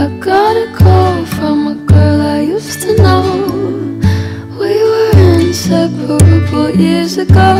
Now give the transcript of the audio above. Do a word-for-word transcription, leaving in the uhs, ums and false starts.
I got a call from a girl I used to know. We were inseparable years ago.